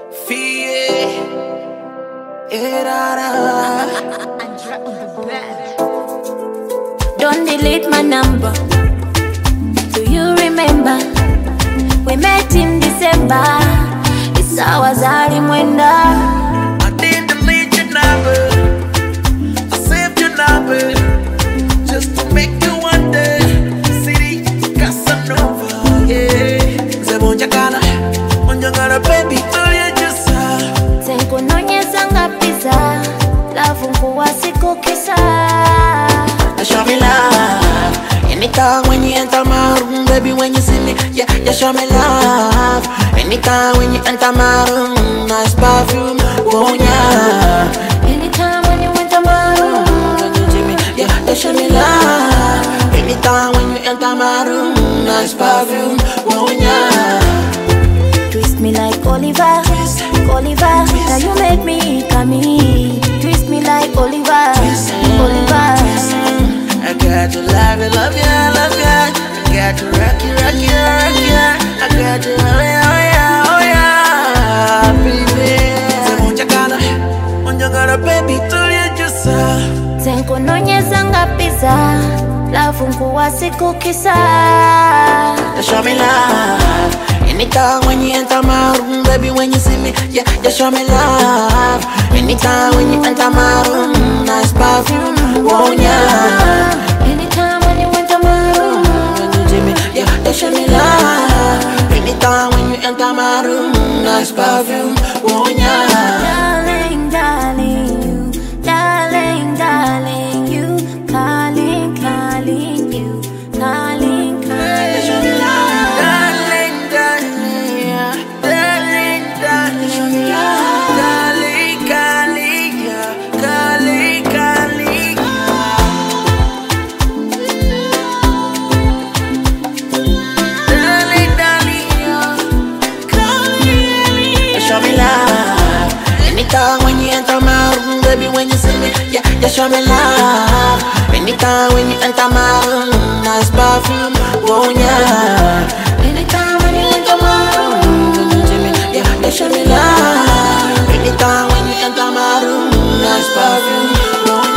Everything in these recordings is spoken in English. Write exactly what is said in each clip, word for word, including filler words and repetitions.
Fie, erara. Don't delete my number. Do you remember? We met in December. It's our Zari Mwenda. I didn't delete your number. I saved your number just to make you wonder. City Casanova, yeah. Zebonja kana, onja ngara baby, oh you just Tenko nonyeza ngapisa. Love mkuwa siku kisa. show me love. Anytime when you enter my room, baby, when you see me, yeah, yeah, show me love. Anytime when you enter my room, nice perfume, oh yeah. Anytime when you enter my room, When you see me, yeah, yeah, show me love. Anytime when you enter my room, nice perfume, oh yeah. twist me like Oliver, Twist, Oliver. twist. Now you make me come in. Twist me like Oliver, Twist, Oliver. twist. I got to love you, love you, love you. I got to rock you, rock you, rock you. I got to oh yeah, oh yeah, oh yeah, baby. Semonja kana, onja ngara baby, tulia jusa. Tenko nonyeza ngapisa. Love mkuwa siku kisa. Show me love. Anytime when you enter my room, baby, when you see me, yeah, just show me love. Anytime when you enter my room, nice perfume, oh yeah. Anytime when you enter my room, When you see me, yeah, just show me love. Anytime when you enter my room, nice perfume, oh yeah. darling, darling, you, darling, darling, you, calling, calling you, calling, Just show calling. me love. Darling, darling, yeah. Darling, darling, show me love. Darling, darling, yeah. Darling, darling, Darling, darling, yeah. Darling, show me love. Anytime when you enter my room, baby, when you see me, yeah, just show me love. Anytime when you enter my room, nice perfume, oh yeah. Anytime when you enter my room, when you see me, yeah, just show me love. Anytime when you enter my room, nice perfume, oh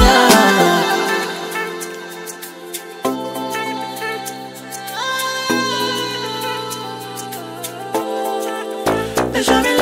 yeah. Just show me love.